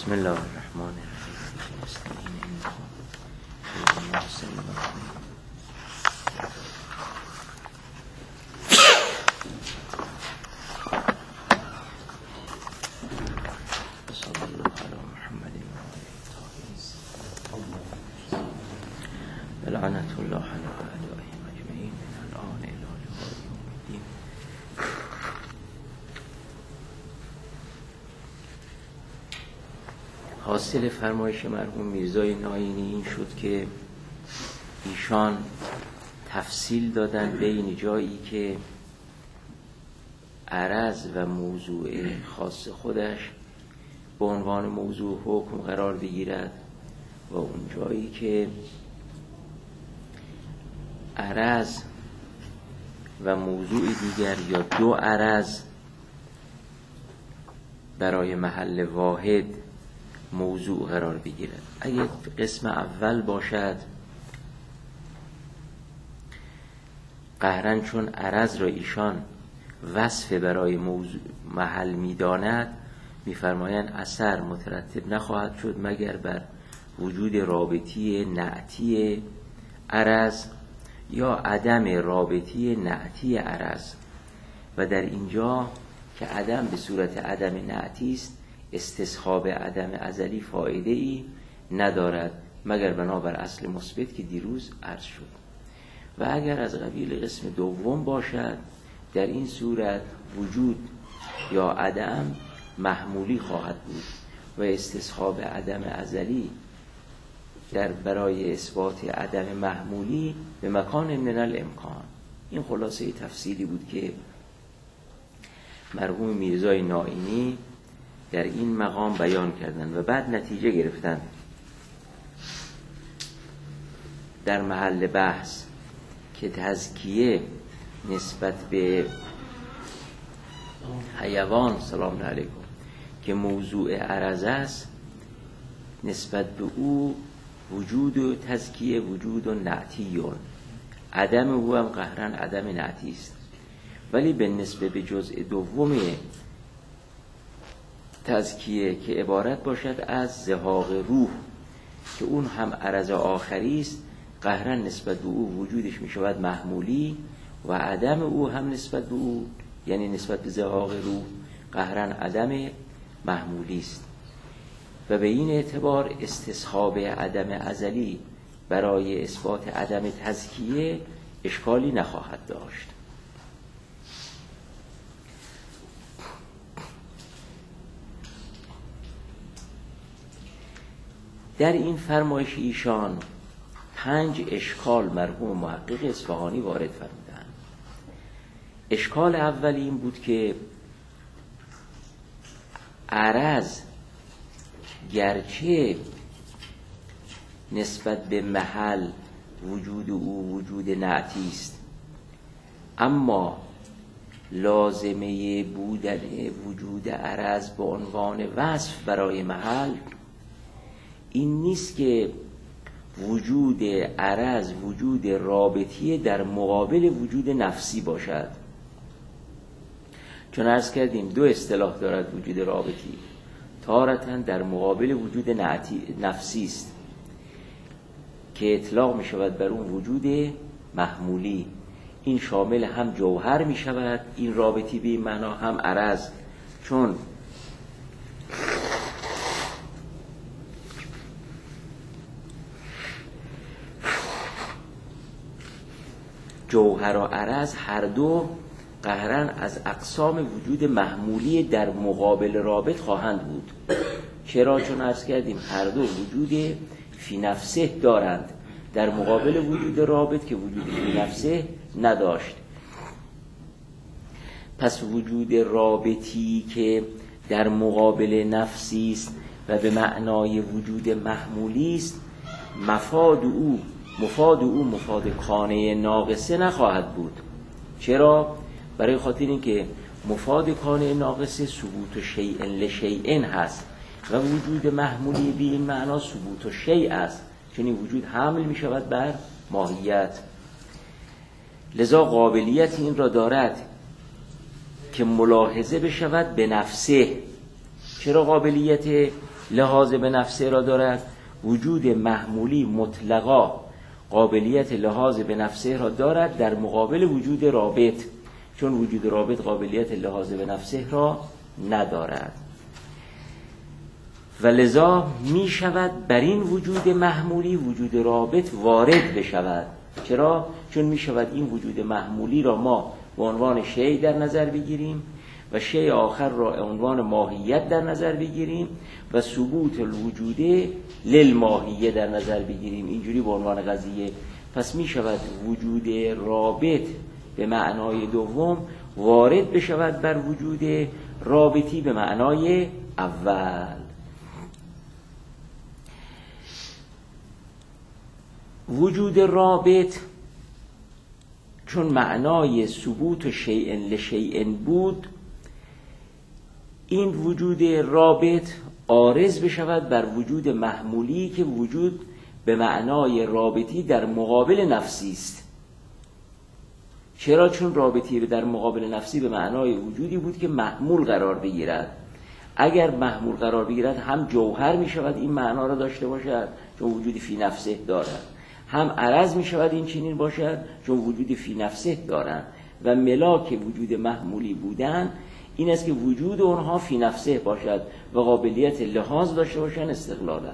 بسم الله الرحمن الرحیم. لعنت الله علی اعدائهم اجمعین من الان الی لقاء یوم الدین. حاصل فرمایش مرحوم میرزای ناینی این شد که ایشان تفصیل دادن بین جایی که عرض و موضوع خاص خودش به عنوان موضوع حکم قرار بگیرد و اون جایی که عرض و موضوع دیگر یا دو عرض برای محل واحد موضوع قرار بگیرد. اگر قسم اول باشد قهرن چون عرض را ایشان وصف برای موضوع محل می‌داند، می‌فرمایند اثر مترتب نخواهد شد مگر بر وجود رابطی نعتی عرض یا عدم رابطی نعتی عرض، و در اینجا که عدم به صورت عدم نعتی است استصحاب عدم ازلی فایده ای ندارد مگر بنابر اصل مثبت که دیروز عرض شد. و اگر از قبیل قسم دوم باشد در این صورت وجود یا عدم محمولی خواهد بود و استصحاب عدم ازلی در برای اثبات عدم محمولی به مکان من الامکان. این خلاصه تفصیلی بود که مرحوم میرزای ناینی در این مقام بیان کردند و بعد نتیجه گرفتند در محل بحث که تزکیه نسبت به حیوان سلام علیکم که موضوع عرض است، نسبت به او وجود و تزکیه وجود و نعتیون، عدم او هم قهرن عدم نعتی است. ولی به نسبت به جزء دوم تزکیه که عبارت باشد از زهاق روح که اون هم عرض آخری است، قهرن نسبت به او وجودش می شود محمولی و عدم او هم نسبت به او یعنی نسبت به زهاق روح قهرن عدم محمولی است. و به این اعتبار استصحاب عدم ازلی برای اثبات عدم تزکیه اشکالی نخواهد داشت. در این فرمایش ایشان 5 اشکال مرحوم محقق اصفهانی وارد فرمودند. اشکال اول این بود که عرض گرچه نسبت به محل وجود او وجود نعتی است، اما لازمه بودن وجود عرض به عنوان وصف برای محل این نیست که وجود عرض وجود رابطی در مقابل وجود نفسی باشد. چون عرض کردیم 2 اصطلاح دارد وجود رابطی، تارتاً در مقابل وجود نفسی است که اطلاق می شود بر اون وجود محمولی. این شامل هم جوهر می شود این رابطی به این معنا، هم عرض، چون جوهر و عرض هر دو قهرن از اقسام وجود محمولی در مقابل رابط خواهند بود. چرا؟ چون عرض کردیم هر دو وجود فی نفسه دارند در مقابل وجود رابط که وجود فی نفسه نداشت. پس وجود رابطی که در مقابل نفسی است و به معنای وجود محمولی است، مفاد او مفاد کانه ناقصه نخواهد بود. چرا؟ برای خاطر اینکه مفاد کانه ناقصه ثبوت شیء لشیء هست و وجود محمولی به این معنا ثبوت شیء است، چون این وجود حمل می شود بر ماهیت. لذا قابلیت این را دارد که ملاحظه بشود به نفسه چرا قابلیت لحاظ به نفسه را دارد؟ وجود محمولی مطلقا قابلیت لحاظ به نفسه را دارد در مقابل وجود رابط، چون وجود رابط قابلیت لحاظ به نفسه را ندارد و لذا می شود بر این وجود محمولی وجود رابط وارد بشود. چرا؟ چون می شود این وجود محمولی را ما به عنوان شیء در نظر بگیریم و شیء آخر را به عنوان ماهیت در نظر بگیریم و ثبوت الوجوده للماهیه در نظر بگیریم، اینجوری به عنوان قضیه. پس می شود وجود رابط به معنای دوم وارد بشود بر وجود رابطی به معنای اول. وجود رابط چون معنای ثبوت شیء لشیء بود، این وجود رابط عارض بشود بر وجود محمولی که وجود به معنای رابطی در مقابل نفسی است. چرا؟ چون رابطی در مقابل نفسی به معنای وجودی بود که محمول قرار بگیرد. اگر محمول قرار بگیرد هم جوهر می شود این معنا را داشته باشد چون وجودی فی نفسه دارد، هم عرض می شود این چنین باشد چون وجودی فی نفسه دارند و ملاک وجود محمولی بودن این است که وجود اونها فی نفسه باشد و قابلیت لحاظ داشته باشند استقلالا.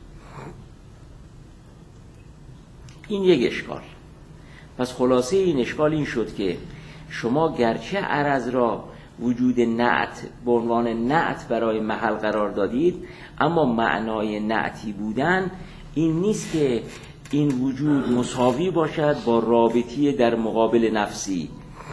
این یک اشکال. پس خلاصه این اشکال این شد که شما گرچه عرض را وجود نعت به عنوان نعت برای محل قرار دادید، اما معنای نعتی بودن این نیست که این وجود مساوی باشد با رابطی در مقابل نفسی.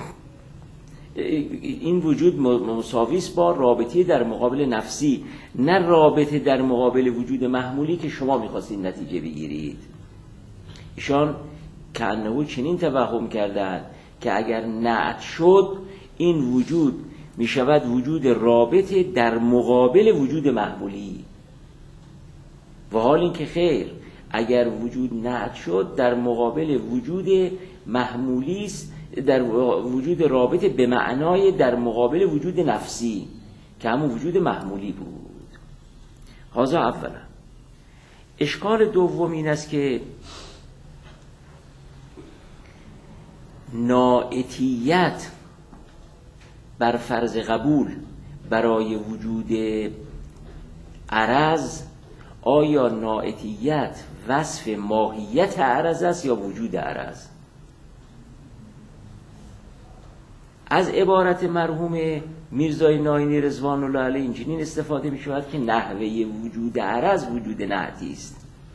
این وجود مساوی است با رابطی در مقابل نفسی، نه رابطه در مقابل وجود محمولی که شما می‌خواستید نتیجه بگیرید. ایشان کأنه چنین توهم کردند که اگر نعت شد این وجود می شود وجود رابطه در مقابل وجود محمولی، و حال این که خیر، اگر وجود نعت شد در مقابل وجود محمولی است، در وجود رابطه به معنای در مقابل وجود نفسی که همون وجود محمولی بود. هذا اولا. اشکال دوم این است که ناعتیت بر فرض قبول برای وجود عرض، آیا ناعتیت وصف ماهیت عرض است یا وجود عرض؟ از عبارت مرحوم میرزای ناینی رضوان الله علیه اینجوری استفاده می شود که نحوه وجود عرض وجود نعتی است.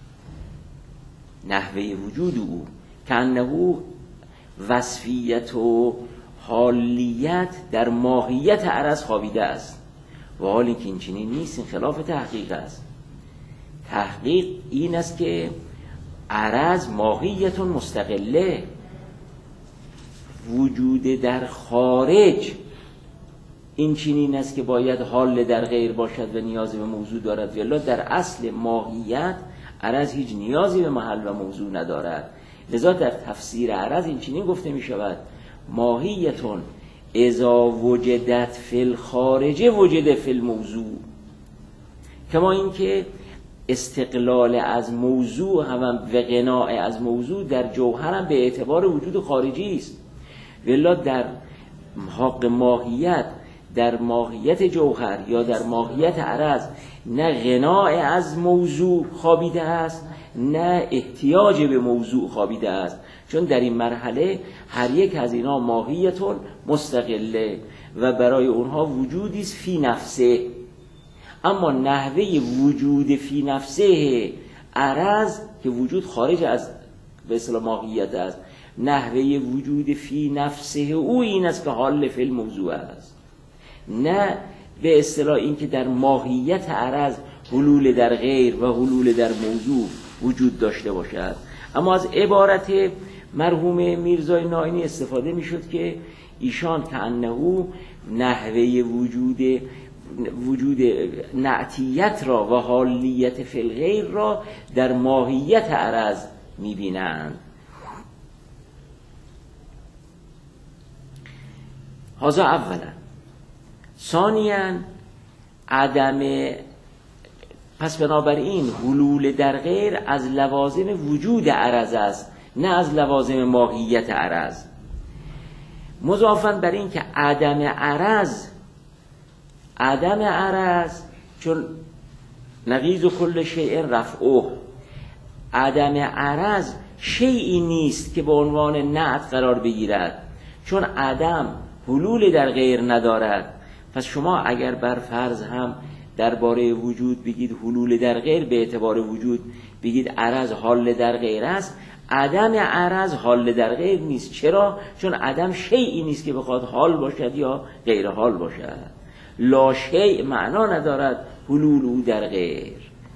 نحوه وجود او که انه وصفیت و حالیت در ماهیت عرض خوابیده است، و حالی که این چنین نیست، این خلاف تحقیق است. تحقیق این است که عرض ماهیت مستقله، وجود در خارج این چنین است که باید حال در غیر باشد و نیازی به موضوع دارد، ولی در اصل ماهیت عرض هیچ نیازی به محل و موضوع ندارد. لذا در تفسیر عرض این چنین گفته می شود ماهیتون اذا وجدت فی الخارج وجد فی الموضوع، کما اینکه استقلال از موضوع هم و غناء از موضوع در جوهر هم به اعتبار وجود خارجی است، ولی در حق ماهیت، در ماهیت جوهر یا در ماهیت عرض نه غناء از موضوع خوابیده است نه احتیاج به موضوع خوابیده است، چون در این مرحله هر یک از اینا ماهیتون مستقله و برای اونها وجودی است فی نفسه. اما نحوه وجود فی نفسه عرض که وجود خارج از به اصطلاح ماهیت است، نحوه وجود فی نفسه او این است که حال فی الموضوع است، نه به اصطلاح این که در ماهیت عرض حلول در غیر و حلول در موضوع وجود داشته باشد. اما از عبارت مرحوم میرزای ناینی استفاده می شد که ایشان کأنه نحوه وجود نعتیت را و حالیت فی الغیر را در ماهیت عرض می بینند. هذا اولا. ثانیاً پس بنابراین حلول در غیر از لوازم وجود عرض است، نه از لوازم ماهیت عرض. مضافاً بر این که عدم عرض چون نقیض کل شیء رفعه، عدم عرض شیئی نیست که به عنوان نعت قرار بگیرد، چون عدم حلول در غیر ندارد. پس شما اگر بر فرض هم درباره وجود بگید حلول در غیر، به اعتبار وجود بگید عرض حال در غیر است، عدم عرض حال در غیر نیست. چرا؟ چون عدم شیئی نیست که بخواد حال باشد یا غیر حال باشد. لا شیء معنا ندارد حلول او در غیر.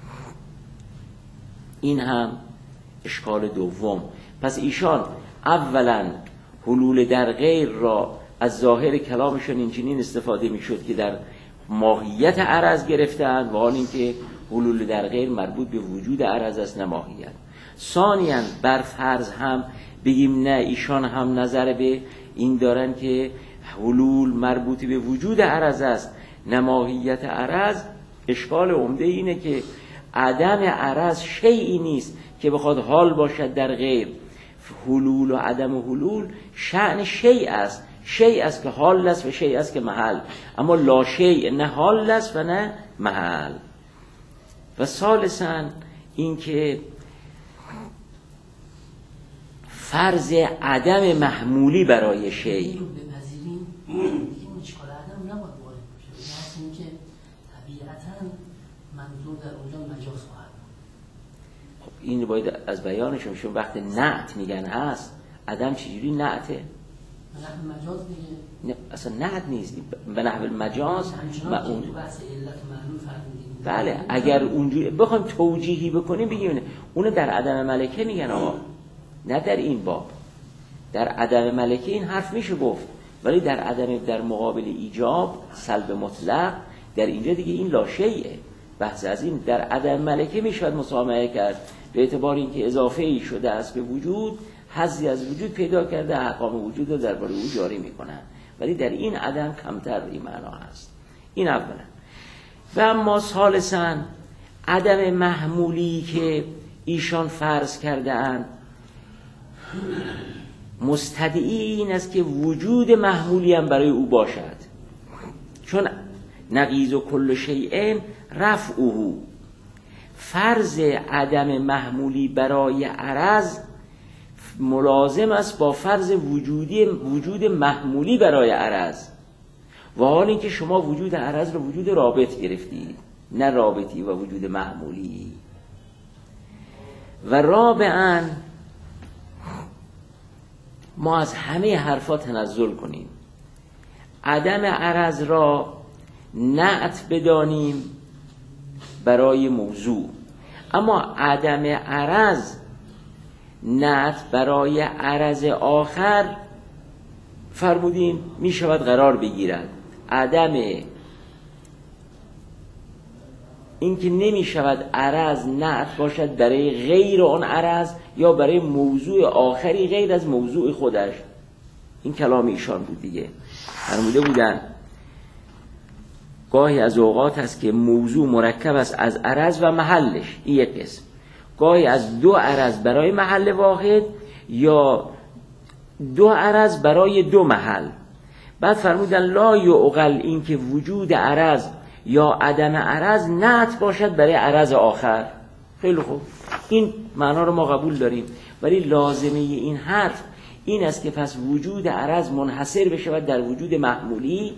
این هم اشکال دوم. پس ایشان اولا حلول در غیر را از ظاهر کلامشون اینچنین استفاده میشد که در ماهیت عرض گرفتند، و حال اینکه حلول در غیر مربوط به وجود عرض است نه ماهیت. ثانیاً بر فرض هم بگیم نه ایشان هم نظر به این دارن که حلول مربوط به وجود عرض است نه ماهیت عرض. اشکال عمده اینه که عدم عرض شیئی نیست که بخواد حال باشد در غیر. حلول و عدم حلول شأن شیء است، شیء است که حال است و شیء است که محل، اما لا شیء نه حال است و نه محل. و ثالثاً این که فرض عدم محمولی برای شیء بپذیریم این اشکال عدم نباید وارد بشه، یعنی این که طبیعتاً منظور در اونجا مجاز خواهد بود. خب این باید از بیانشون شون وقت نعت میگن هست، عدم چجوری نعته؟ به نحو مجاز دیگه. نه اصلا نعت نیست، به نحو مجاز. همچنان که تو بحث علت معلول فرمودیم. بله اگر اونجوری بخوایم توجیهی بکنیم بگیم اونو در عدم ملکه میگن آقا، نه در این باب. در عدم ملکه این حرف میشه گفت، ولی در مقابل ایجاب سلب مطلق در اینجا دیگه این لا شیء. بحث از این در عدم ملکه میشود مسامحه کرد به اعتبار اینکه اضافه ای شده است به وجود، حظی از وجود پیدا کرده، احکام وجود رو درباره او جاری میکنن، ولی در این عدم کمتر این معنا هست. این اولا. و اما ثالثاً عدم محمولی که ایشان فرض کرده اند مستدعی این است که وجود محمولی هم برای او باشد، چون نقیض و کل شیء رفعه. فرض عدم محمولی برای عرض ملازم است با فرض وجود محمولی برای عرض، و حال اینکه شما وجود عرض رو وجود رابط گرفتید، نه رابطی و وجود محمولی. و رابعاً ما از همه حرفا تنزل کنیم، عدم عرض را نعت بدانیم برای موضوع، اما عدم عرض نعت برای عرض آخر فرمودیم می شود قرار بگیرد. عدم این که نمی شود عرض نعت باشد برای غیر آن عرض یا برای موضوع آخری غیر از موضوع خودش. این کلام ایشان بود دیگه. فرموده بودن گاهی از اوقات هست که موضوع مرکب است از عرض و محلش، این یک قسم. گاهی از دو عرض برای محل واحد یا دو عرض برای دو محل. بعد فرمودن لا یعقل این که وجود عرض یا عدم عرض نعت باشد برای عرض آخر. خیلی خوب، این معنا رو ما قبول داریم، ولی لازمه این حرف این است که پس وجود عرض منحصر بشود در وجود محمولی.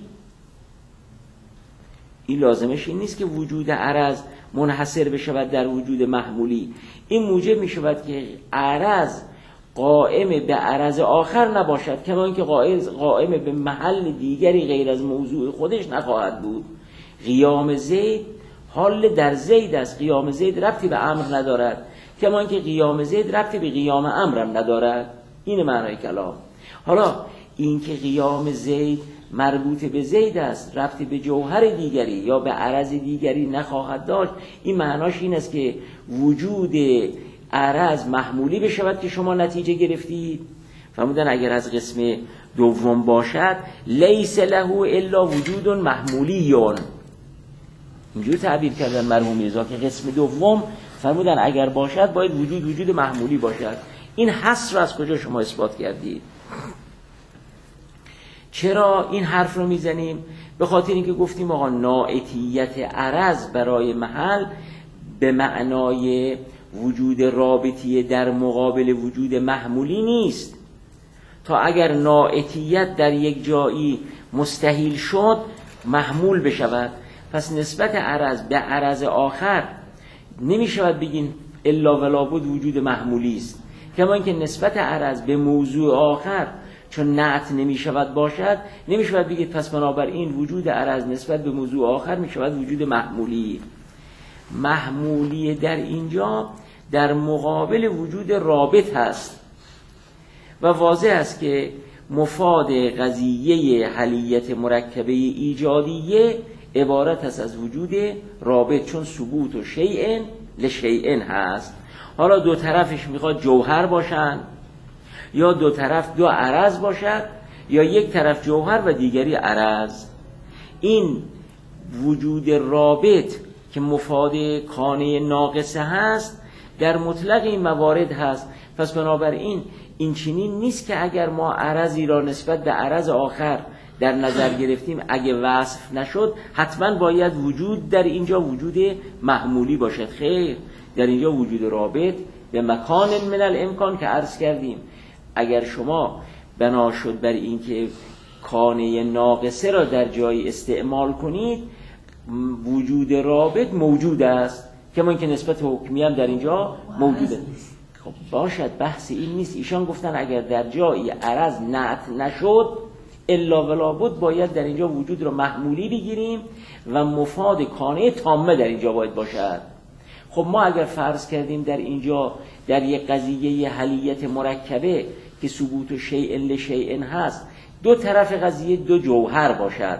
این لازمش این نیست که وجود عرض منحصر بشود در وجود محمولی. این موجب می شود که عرض قائم به عرض آخر نباشد، کما اینکه قائم به محل دیگری غیر از موضوع خودش نخواهد بود. قیام زید حال در زید است، قیام زید ربطی به امر ندارد، کما اینکه قیام زید ربطی به قیام امرم ندارد. این معنای کلام. حالا این که قیام زید مربوط به زید است، ربطی به جوهر دیگری یا به عرض دیگری نخواهد داشت، این معناش این است که وجود عرض محمولی بشود که شما نتیجه گرفتید. فرمودن اگر از قسم دوم باشد لیس له الا وجود محمولیون، اینجور تعبیر کردن مرحوم میرزا که قسم دوم فرمودن اگر باشد باید وجود محمولی باشد. این حصر رو از کجا شما اثبات کردید؟ چرا این حرف رو میزنیم؟ به خاطر اینکه گفتیم آقا ناعتیت عرض برای محل به معنای وجود رابطی در مقابل وجود محمولی نیست. تا اگر ناعتیت در یک جایی مستحیل شد محمول بشود، پس نسبت عرض به عرض آخر نمی شود بگین الا ولا بد وجود محمولی است. کما اینکه نسبت عرض به موضوع آخر چون نعت نمی شود باشد، نمی شود بگید پس بنابراین وجود عرض نسبت به موضوع آخر می شود وجود محمولی. محمولی در اینجا در مقابل وجود رابط هست و واضح است که مفاد قضیه حلیت مرکبه ایجادیه عبارت است از وجود رابط، چون ثبوت و شیء لشیء هست. حالا دو طرفش میخواد جوهر باشن یا دو طرف دو عرض باشد یا یک طرف جوهر و دیگری عرض. این وجود رابط که مفاد کانه ناقصه هست در مطلق این موارد هست. پس بنابراین این چنین نیست که اگر ما عرضی را نسبت به عرض آخر در نظر گرفتیم اگه وصف نشد حتما باید وجود در اینجا وجود محمولی باشد. خیر، در اینجا وجود رابط به مکان من الامکان که عرض کردیم اگر شما بنا شد بر اینکه کانه ناقصه را در جای استعمال کنید وجود رابط موجود است، کما اینکه نسبت حکمی هم در اینجا موجوده. خب باشد، بحث این نیست. ایشان گفتن اگر در جایی عرض نعت نشد الا ولا بد باید در اینجا وجود را محمولی بگیریم و مفاد کانه تامه در اینجا باید باشد. خب ما اگر فرض کردیم در اینجا در یک قضیه حلیت مرکبه که ثبوت شیء لشیء هست دو طرف قضیه دو جوهر باشد،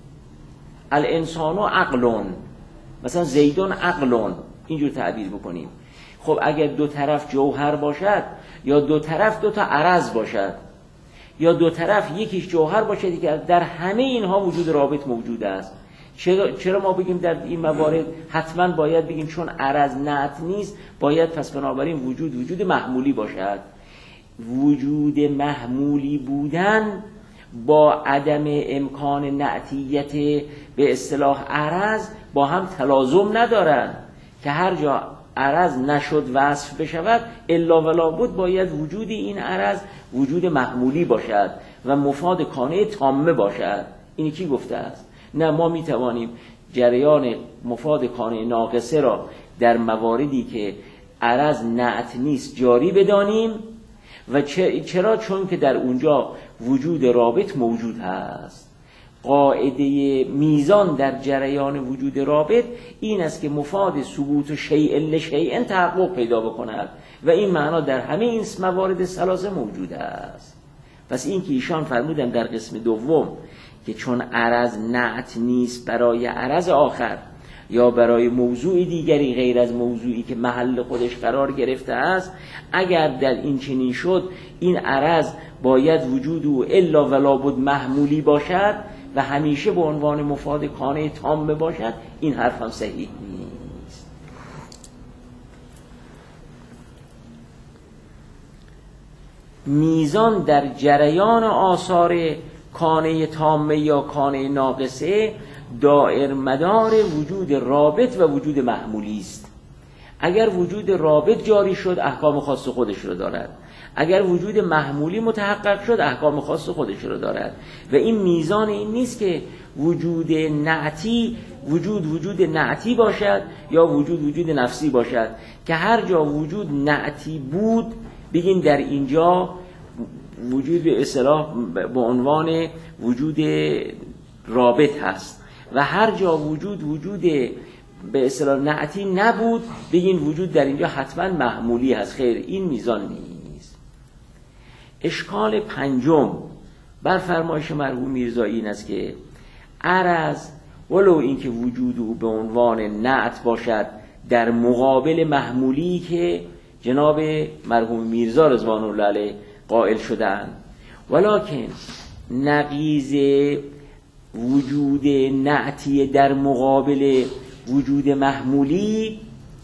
الانسان و عقلون، مثلا زیدون عقلون، اینجور تعبیر بکنیم. خب اگر دو طرف جوهر باشد یا دو طرف دو تا عرض باشد یا دو طرف یکیش جوهر باشد که در همه اینها وجود رابط موجود است. چرا ما بگیم در این موارد حتما باید بگیم چون عرض نعت نیست باید پس بنابراین وجود محمولی باشد؟ وجود محمولی بودن با عدم امکان نعتیت به اصطلاح عرض با هم تلازم ندارند که هر جا عرض نشد وصف بشود الا ولا بد باید وجود این عرض وجود محمولی باشد و مفاد کانه تامه باشد. اینی کی گفته است؟ نه، ما می توانیم جریان مفاد کانه ناقصه را در مواردی که عرض نعت نیست جاری بدانیم. و چرا؟ چون که در اونجا وجود رابط موجود هست. قاعده میزان در جریان وجود رابط این است که مفاد ثبوت شیء لشیء تحقق پیدا بکند و این معنا در همه این موارد ثلاثه موجود است. پس این که ایشان فرمودن در قسم دوم که چون عرض نعت نیست برای عرض آخر یا برای موضوع دیگری غیر از موضوعی که محل خودش قرار گرفته است، اگر در این چنین شد این عرض باید وجود او الا ولا بد محمولی باشد و همیشه به عنوان مفاد کانه تامه باشد. این حرف هم صحیح نیست. میزان در جریان آثار کانه تامه یا کانه ناقصه دائر مدار وجود رابط و وجود محمولی است. اگر وجود رابط جاری شد احکام خاص خودش رو دارد، اگر وجود محمولی متحقق شد احکام خاص خودش رو دارد. و این میزان این نیست که وجود نعتی وجود نعتی باشد یا وجود نفسی باشد که هر جا وجود نعتی بود بگین در اینجا وجود به اصطلاح به عنوان وجود رابط هست و هر جا وجود به اصطلاح نعتی نبود بگین وجود در اینجا حتما محمولی هست. خیر، این میزان نیست. اشکال پنجم بر فرمایش مرحوم میرزایی این است که عرض ولو اینکه وجود او به عنوان نعت باشد در مقابل محمولی که جناب مرحوم میرزا رضوان الله علیه قائل شدند، ولکن نقیض وجود نعتی در مقابل وجود محمولی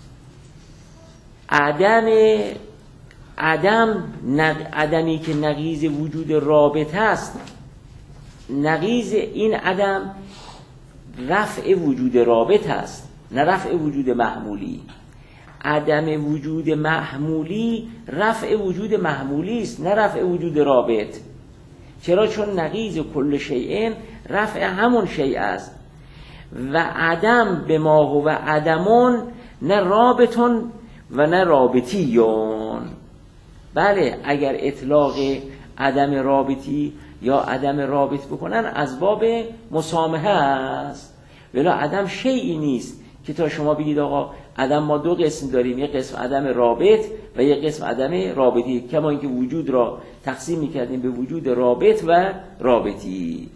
عدمی که نقیض وجود رابط است، نقیض این عدم رفع وجود رابط است، نه رفع وجود محمولی. عدم وجود محمولی رفع وجود محمولی است، نه رفع وجود رابط. چرا؟ چون نقیض کل شیء رفع همون شیء است و عدم به ما هو عدمون نه رابطون و نه رابطیون. بله، اگر اطلاق عدم رابطی یا عدم رابط بکنن از باب مسامحه است، ولی عدم شیئی نیست که تا شما بگید آقا عدم ما دو قسم داریم، یک قسم عدم رابط و یک قسم عدم رابطی، کما اینکه وجود را تقسیم می‌کردیم به وجود رابط و رابطی.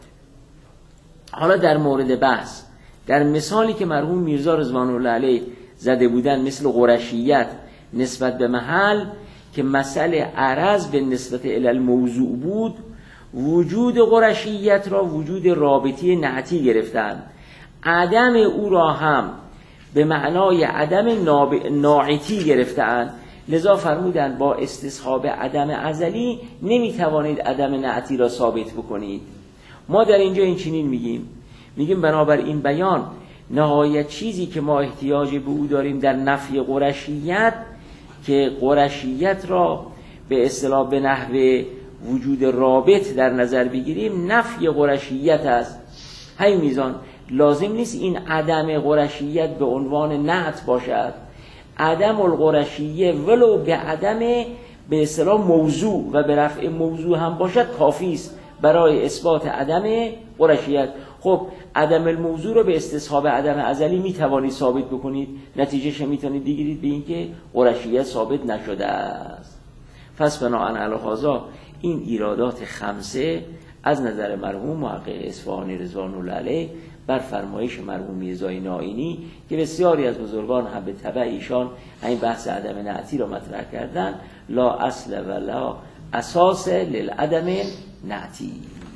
حالا در مورد بحث، در مثالی که مرحوم میرزا رضوان الله علیه زده بودن مثل قرشیت نسبت به محل که مسئله عرض به نسبت الی الموضوع بود، وجود قرشیت را وجود رابطی نعتی گرفتند، عدم او را هم به معنای عدم ناعتی گرفتند. لذا فرمودند با استصحاب عدم ازلی نمیتوانید عدم نعتی را ثابت بکنید. ما در اینجا این چنین میگیم بنابر این بیان نهایت چیزی که ما احتیاج به او داریم در نفی قرشیت، که قرشیت را به اصطلاح به نحو وجود رابط در نظر بگیریم، نفی قرشیت است. همین میزان لازم نیست این عدم قرشیت به عنوان نعت باشد. عدم القرشیه ولو به عدم به اصطلاح موضوع و به رفع موضوع هم باشد کافی است برای اثبات عدم قرشیت. خب عدم الموضوع رو به استصحاب عدم ازلی میتوانید ثابت بکنید، نتیجهش میتونید بگیرید به اینکه قرشیت ثابت نشده است. پس بناهن علی هذا این ایرادات خمسه از نظر مرحوم محقق اصفهانی رضوان الله علیه بر فرمایش مرحوم میرزای نائینی که بسیاری از بزرگان هم به تبع ایشان این بحث عدم نعتی را مطرح کردن، لا اصل و لا اساس للعدم نعتی.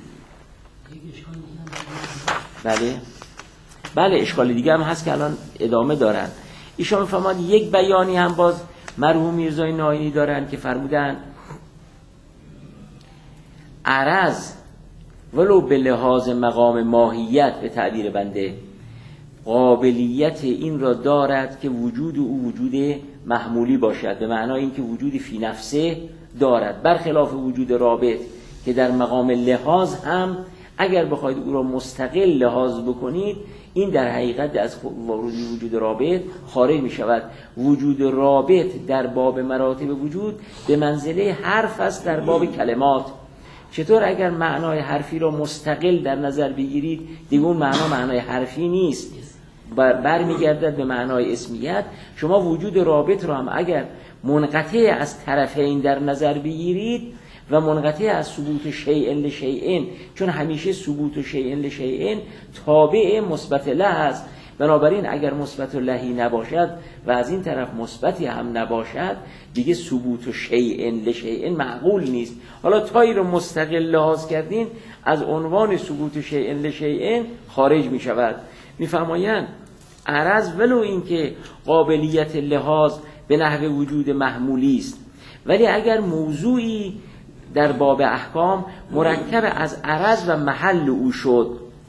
بله اشکال دیگه هم هست که الان ادامه دارن. ایشان فرمود یک بیانی هم باز مرحوم میرزای نائینی دارن که فرمودن عرض ولو به لحاظ مقام ماهیت به تعبیر بنده قابلیت این را دارد که وجود او وجود محمولی باشد، به معنای اینکه وجودی فی نفسه دارد، برخلاف وجود رابط که در مقام لحاظ هم اگر بخواید او را مستقل لحاظ بکنید این در حقیقت از وجود رابط خارج می شود. وجود رابط در باب مراتب وجود به منزله حرف است در باب کلمات. چطور اگر معنای حرفی را مستقل در نظر بگیرید دیگه اون معنای حرفی نیست، برمیگردد به معنای اسمیت. شما وجود رابط را هم اگر منقطع از طرفین در نظر بگیرید و منقطع از ثبوت شیء لشیء، چون همیشه ثبوت شیء لشیء تابع مثبت له است، بنابراین اگر مثبت لهی نباشد و از این طرف مثبتی هم نباشد دیگه ثبوت شیء لشیء معقول نیست. حالا تایی رو مستقل لحاظ کردین از عنوان ثبوت شیء لشیء خارج می شود. میفرمایند عرض ولو این که قابلیت لحاظ به نحو وجود محمولی است، ولی اگر موضوعی در باب احکام مرکب از عرض و محل او شد،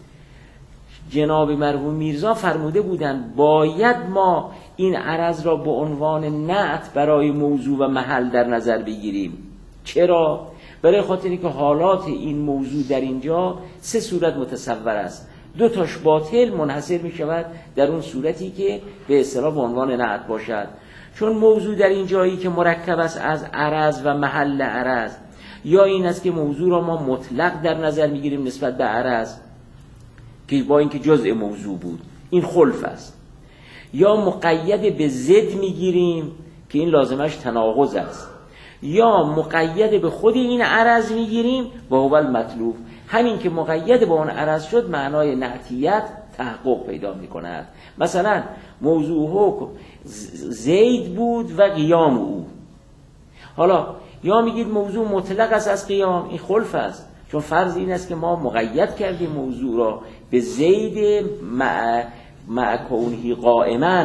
جناب مرحوم میرزا فرموده بودند باید ما این عرض را به عنوان نعت برای موضوع و محل در نظر بگیریم. چرا؟ برای خاطری که حالات این موضوع در اینجا سه صورت متصور است، دو تاش باطل منحصر می شود در اون صورتی که به اصطلاح به عنوان نعت باشد. چون موضوع در این جایی که مرکب است از عرض و محل عرض، یا این است که موضوع را ما مطلق در نظر میگیریم نسبت به عرض که با اینکه جزء موضوع بود، این خلف است، یا مقید به ضد میگیریم که این لازمش تناقض است، یا مقید به خود این عرض میگیریم و هو المطلوب. همین که مقید با اون عرض شد معنای نعتیت تحقق پیدا میکند. مثلا موضوع حکم زید بود و قیام او، حالا یا میگید موضوع مطلق است از قیام، این خلف است، چون فرض این است که ما مقید کردیم موضوع را به زید مع کونه قائما،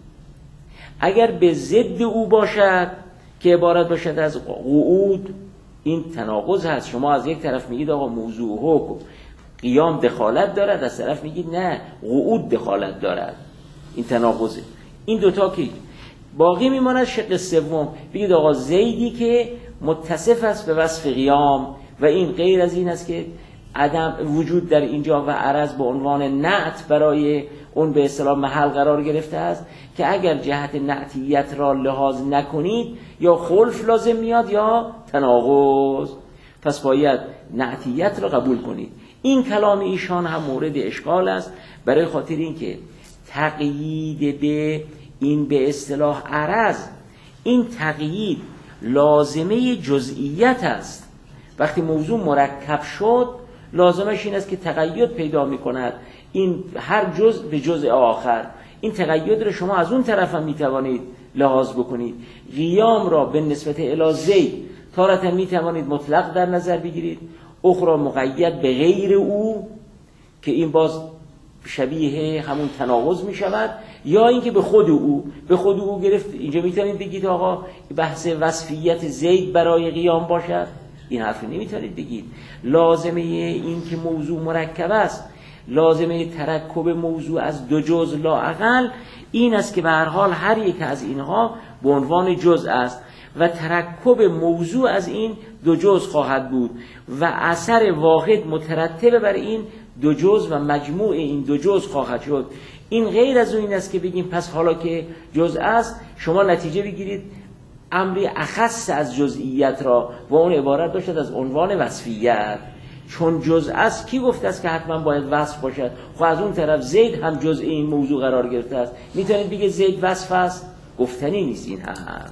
اگر به ضد او باشد که عبارت باشد از قعود، این تناقض هست. شما از یک طرف میگید آقا موضوع حکم قیام دخالت دارد، از طرف میگید نه قعود دخالت دارد، این تناقضه. این دوتا که باقی میماند شق سوم، بگید آقا زیدی که متصف است به وصف قیام و این غیر از این است که عدم وجود در اینجا و عرض به عنوان نعت برای اون به اصطلاح محل قرار گرفته است که اگر جهت نعتیت را لحاظ نکنید یا خلف لازم میاد یا تناقض، پس باید نعتیت را قبول کنید. این کلام ایشان هم مورد اشکال است، برای خاطر اینکه تقیید به این به اصطلاح عرض، این تقیید لازمه جزئیت است. وقتی موضوع مرکب شد لازمش این است که تقید پیدا می کند، این هر جزء به جزء آخر. این تقید را شما از اون طرف هم می توانید لحاظ بکنید. قیام را به نسبت الی زید تارة می توانید مطلق در نظر بگیرید، اخرى مقید به غیر او که این باز شبیه همون تناقض می شود، یا اینکه به خود او گرفت. اینجا می توانید بگید آقا بحث وصفیت زید برای قیام باشد، این حرف نمیتونید بگید. لازمه این که موضوع مرکب است، لازمه ترکب موضوع از دو جزء لااقل این است که به هر حال هر یک از اینها به عنوان جزء است و ترکب موضوع از این دو جزء خواهد بود و اثر واحد مترتب بر این دو جزء و مجموع این دو جزء خواهد شد. این غیر از این است که بگیم پس حالا که جزء است شما نتیجه بگیرید امری اخص از جزئیت را و اون عبارت باشد از عنوان وصفیت. چون جزء است کی گفته است که حتما باید وصف باشد؟ خب از اون طرف زید هم جزء این موضوع قرار گرفته است، میتونید بگید زید وصف است؟ گفتنی نیست این حرف.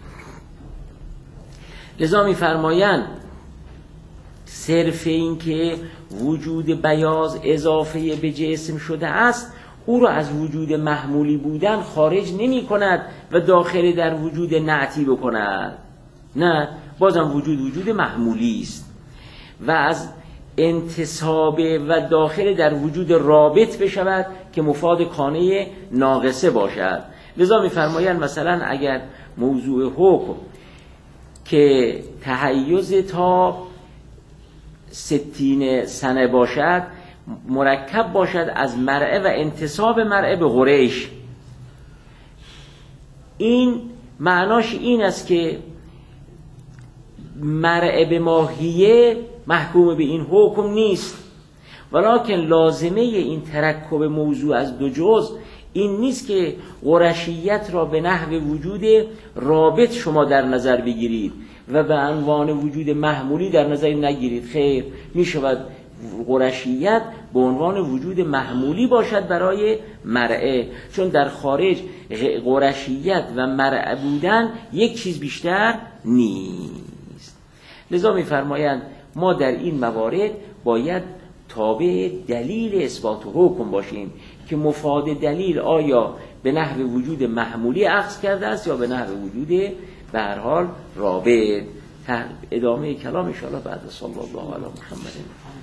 لذا میفرمایند صرف این که وجود بیاض اضافه به جسم شده است او را از وجود محمولی بودن خارج نمی کند و داخل در وجود نعتی بکند، نه، بازم وجود محمولی است و از انتصاب و داخل در وجود رابط بشود که مفاد کانه ناقصه باشد. لذا می‌فرمایند مثلا اگر موضوع حکم که تحیز تا 60 سنه باشد مرکب باشد از مرعه و انتصاب مرعه به قریش، این معناش این است که مرعه به ماهیه محکوم به این حکم نیست، ولکن لازمه این ترکب موضوع از دو جزء این نیست که قرشیت را به نحو وجود رابط شما در نظر بگیرید و به عنوان وجود محمولی در نظر نگیرید. خیر، می شود قرشیت به عنوان وجود محمولی باشد برای مرعه، چون در خارج قرشیت و مرعه بودن یک چیز بیشتر نیست. لذا می‌فرمایند ما در این موارد باید تابع دلیل اثبات حکم باشیم که مفاد دلیل آیا به نحو وجود محمولی اخذ کرده است یا به نحو وجود به هر حال رابط. ادامه کلام ان شاء الله بعد. صلی الله علی محمد.